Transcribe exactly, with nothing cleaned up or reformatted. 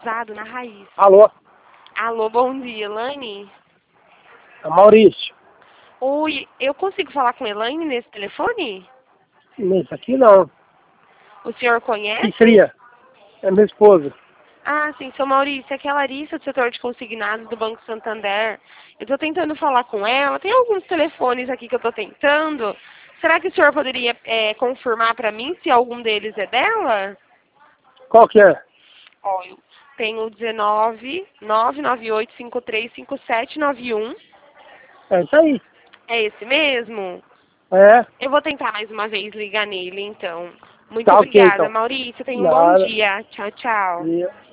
usado na raiz. Alô, Alô, bom dia, Elaine? é Maurício. Oi, eu consigo falar com a Elaine nesse telefone? Nesse aqui não. O senhor Que conhece? seria? É minha esposa. Ah, sim, seu Maurício, aqui é a Larissa do setor de consignados do Banco Santander. Eu estou tentando falar com ela. Tem alguns telefones aqui que eu estou tentando. Será que o senhor poderia é, confirmar para mim se algum deles é dela? Qual que é? Ó, eu tenho dezenove, nove nove oito cinco três cinco sete nove um. É isso aí. É esse mesmo? É. Eu vou tentar mais uma vez ligar nele, então. Muito Tá ok, obrigada, então. Maurício. Tenha um bom Nada. dia. Tchau, tchau. E-